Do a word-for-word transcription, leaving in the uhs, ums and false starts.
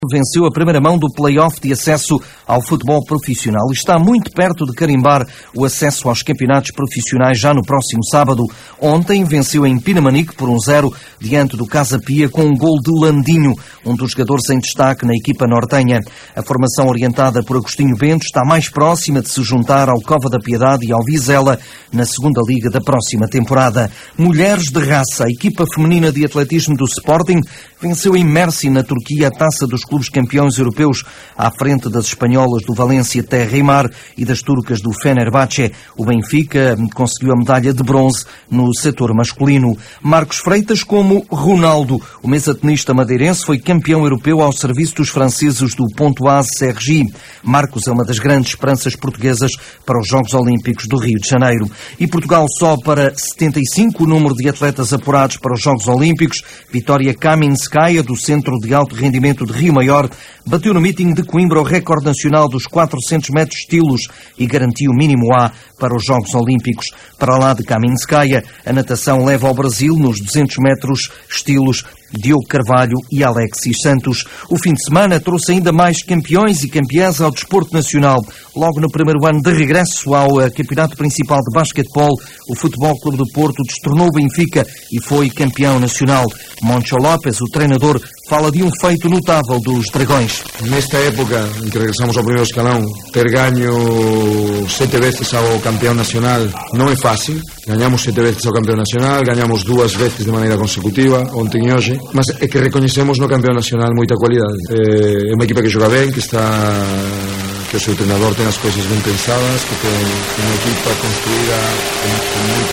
Venceu a primeira mão do play-off de acesso ao futebol profissional e está muito perto de carimbar o acesso aos campeonatos profissionais já no próximo sábado. Ontem venceu em Pinamanique por um zero diante do Casa Pia com um gol de Landinho, um dos jogadores em destaque na equipa nortenha. A formação orientada por Agostinho Bento está mais próxima de se juntar ao Cova da Piedade e ao Vizela na segunda liga da próxima temporada. Mulheres de raça, a equipa feminina de atletismo do Sporting venceu em Mersin, na Turquia, a taça dos clubes campeões europeus, à frente das espanholas do Valência Terra e Mar e das turcas do Fenerbahçe. O Benfica conseguiu a medalha de bronze no setor masculino. Marcos Freitas como Ronaldo. O mesa-tenista madeirense foi campeão europeu ao serviço dos franceses do Pontoise C R J. Marcos é uma das grandes esperanças portuguesas para os Jogos Olímpicos do Rio de Janeiro. E Portugal só para setenta e cinco o número de atletas apurados para os Jogos Olímpicos. Vitória Kaminskaya, do Centro de Alto Rendimento de Rio Maior, bateu no meeting de Coimbra o recorde nacional dos quatrocentos metros estilos e garantiu o mínimo A para os Jogos Olímpicos. Para lá de Kaminskaya, a natação leva ao Brasil nos duzentos metros estilos Diogo Carvalho e Alexis Santos. O fim de semana trouxe ainda mais campeões e campeãs ao desporto nacional. Logo no primeiro ano de regresso ao Campeonato Principal de Basquetebol, o Futebol Clube do Porto destornou o Benfica e foi campeão nacional. Moncho López, o treinador, fala de um feito notável dos Dragões. Nesta época em que regressamos ao primeiro escalão, ter ganho sete vezes ao campeão nacional não é fácil. Ganhamos sete vezes ao campeão nacional, ganhamos duas vezes de maneira consecutiva, ontem e hoje, mas é que reconhecemos no campeão nacional moita qualidade. É uma equipa que joga bem, que está, que o seu treinador tem as coisas bem pensadas, que tem uma equipa construída com muito